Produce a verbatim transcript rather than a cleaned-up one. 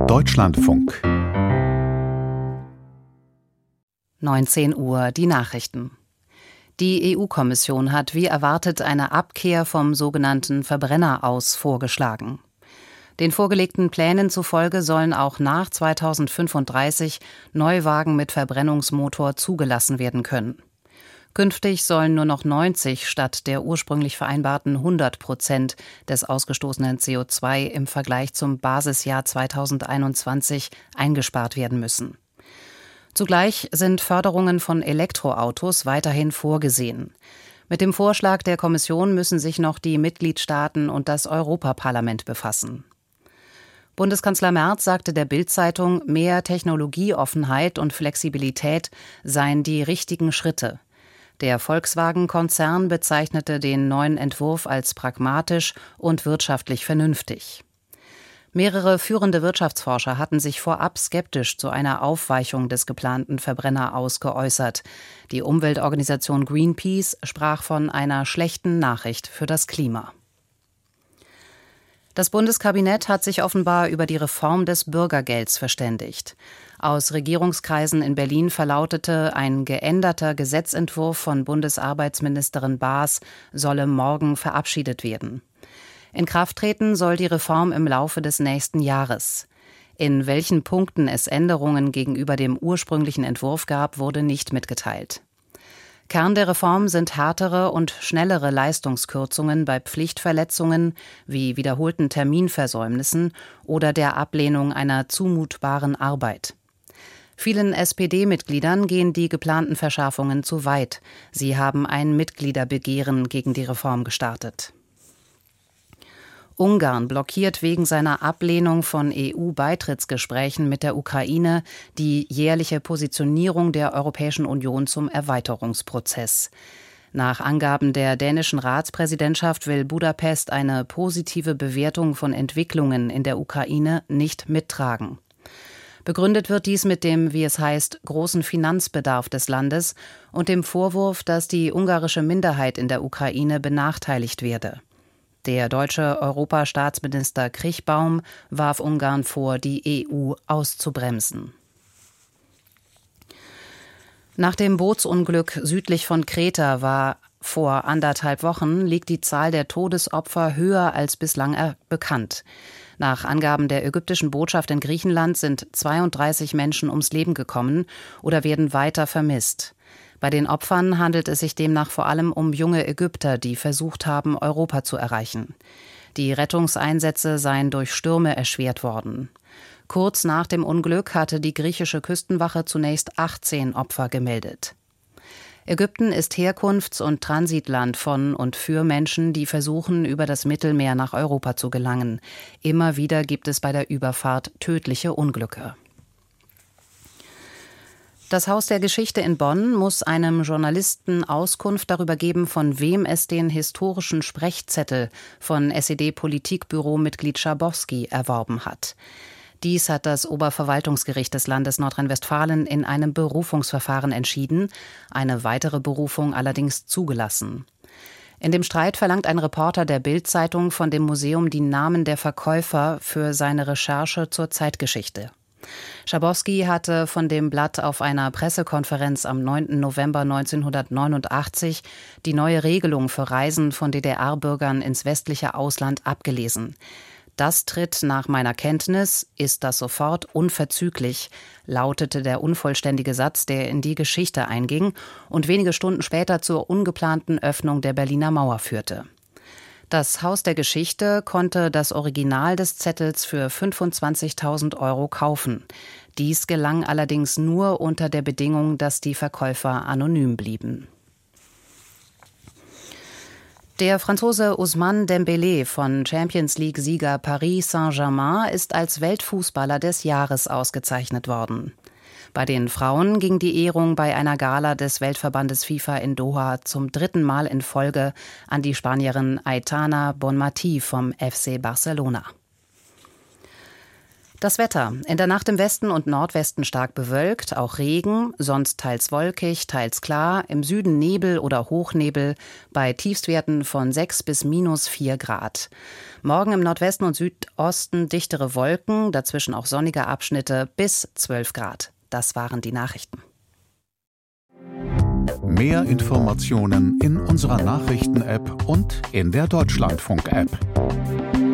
Deutschlandfunk. neunzehn Uhr, die Nachrichten. Die E U-Kommission hat wie erwartet eine Abkehr vom sogenannten Verbrenner-Aus vorgeschlagen. Den vorgelegten Plänen zufolge sollen auch nach zweitausendfünfunddreißig Neuwagen mit Verbrennungsmotor zugelassen werden können. Künftig sollen nur noch neunzig statt der ursprünglich vereinbarten hundert Prozent des ausgestoßenen C O zwei im Vergleich zum Basisjahr zweitausendeinundzwanzig eingespart werden müssen. Zugleich sind Förderungen von Elektroautos weiterhin vorgesehen. Mit dem Vorschlag der Kommission müssen sich noch die Mitgliedstaaten und das Europaparlament befassen. Bundeskanzler Merz sagte der Bild-Zeitung, mehr Technologieoffenheit und Flexibilität seien die richtigen Schritte. Der Volkswagen-Konzern bezeichnete den neuen Entwurf als pragmatisch und wirtschaftlich vernünftig. Mehrere führende Wirtschaftsforscher hatten sich vorab skeptisch zu einer Aufweichung des geplanten Verbrenneraus geäußert. Die Umweltorganisation Greenpeace sprach von einer schlechten Nachricht für das Klima. Das Bundeskabinett hat sich offenbar über die Reform des Bürgergelds verständigt. Aus Regierungskreisen in Berlin verlautete, ein geänderter Gesetzentwurf von Bundesarbeitsministerin Baas solle morgen verabschiedet werden. In Kraft treten soll die Reform im Laufe des nächsten Jahres. In welchen Punkten es Änderungen gegenüber dem ursprünglichen Entwurf gab, wurde nicht mitgeteilt. Kern der Reform sind härtere und schnellere Leistungskürzungen bei Pflichtverletzungen wie wiederholten Terminversäumnissen oder der Ablehnung einer zumutbaren Arbeit. Vielen S P D-Mitgliedern gehen die geplanten Verschärfungen zu weit. Sie haben ein Mitgliederbegehren gegen die Reform gestartet. Ungarn blockiert wegen seiner Ablehnung von E U-Beitrittsgesprächen mit der Ukraine die jährliche Positionierung der Europäischen Union zum Erweiterungsprozess. Nach Angaben der dänischen Ratspräsidentschaft will Budapest eine positive Bewertung von Entwicklungen in der Ukraine nicht mittragen. Begründet wird dies mit dem, wie es heißt, großen Finanzbedarf des Landes und dem Vorwurf, dass die ungarische Minderheit in der Ukraine benachteiligt werde. Der deutsche Europastaatsminister Krichbaum warf Ungarn vor, die E U auszubremsen. Nach dem Bootsunglück südlich von Kreta war vor anderthalb Wochen liegt die Zahl der Todesopfer höher als bislang bekannt. Nach Angaben der ägyptischen Botschaft in Griechenland sind zweiunddreißig Menschen ums Leben gekommen oder werden weiter vermisst. Bei den Opfern handelt es sich demnach vor allem um junge Ägypter, die versucht haben, Europa zu erreichen. Die Rettungseinsätze seien durch Stürme erschwert worden. Kurz nach dem Unglück hatte die griechische Küstenwache zunächst achtzehn Opfer gemeldet. Ägypten ist Herkunfts- und Transitland von und für Menschen, die versuchen, über das Mittelmeer nach Europa zu gelangen. Immer wieder gibt es bei der Überfahrt tödliche Unglücke. Das Haus der Geschichte in Bonn muss einem Journalisten Auskunft darüber geben, von wem es den historischen Sprechzettel von S E D-Politikbüro-Mitglied Schabowski erworben hat. Dies hat das Oberverwaltungsgericht des Landes Nordrhein-Westfalen in einem Berufungsverfahren entschieden, eine weitere Berufung allerdings zugelassen. In dem Streit verlangt ein Reporter der Bild-Zeitung von dem Museum die Namen der Verkäufer für seine Recherche zur Zeitgeschichte. Schabowski hatte von dem Blatt auf einer Pressekonferenz am neunten November neunzehnhundertneunundachtzig die neue Regelung für Reisen von D D R-Bürgern ins westliche Ausland abgelesen. Das tritt nach meiner Kenntnis, ist das sofort unverzüglich, lautete der unvollständige Satz, der in die Geschichte einging und wenige Stunden später zur ungeplanten Öffnung der Berliner Mauer führte. Das Haus der Geschichte konnte das Original des Zettels für fünfundzwanzigtausend Euro kaufen. Dies gelang allerdings nur unter der Bedingung, dass die Verkäufer anonym blieben. Der Franzose Ousmane Dembélé von Champions-League-Sieger Paris Saint-Germain ist als Weltfußballer des Jahres ausgezeichnet worden. Bei den Frauen ging die Ehrung bei einer Gala des Weltverbandes FIFA in Doha zum dritten Mal in Folge an die Spanierin Aitana Bonmatí vom F C Barcelona. Das Wetter. In der Nacht im Westen und Nordwesten stark bewölkt, auch Regen, sonst teils wolkig, teils klar, im Süden Nebel oder Hochnebel, bei Tiefstwerten von sechs bis minus vier Grad. Morgen im Nordwesten und Südosten dichtere Wolken, dazwischen auch sonnige Abschnitte bis zwölf Grad. Das waren die Nachrichten. Mehr Informationen in unserer Nachrichten-App und in der Deutschlandfunk-App.